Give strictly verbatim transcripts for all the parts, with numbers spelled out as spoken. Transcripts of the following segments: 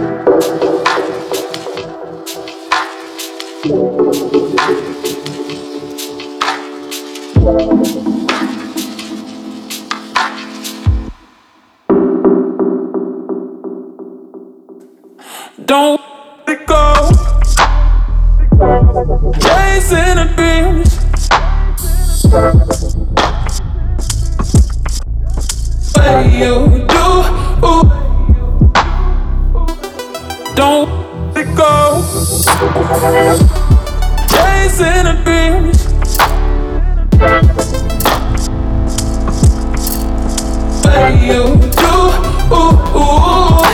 Don't let it go. Chasing a dream. What you do? Ooh. Don't let it go. Chasing a dream. What you do? Ooh, ooh.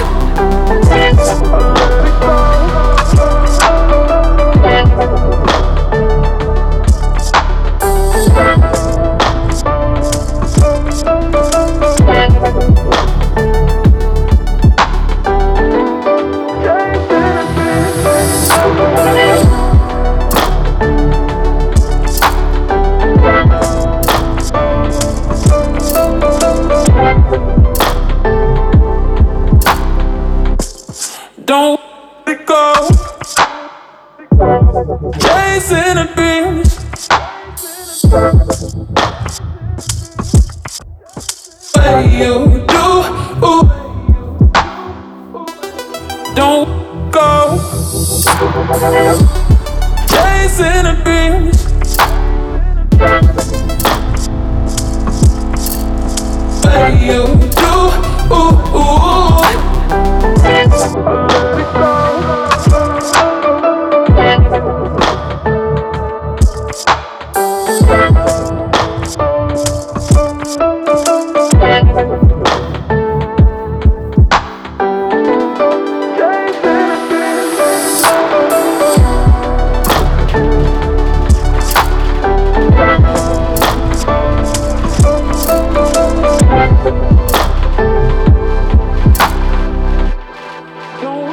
Don't let it go. Chasing a dream. What you do? Ooh. Don't go. Chasing a dream. What you do? Ooh, ooh. Don't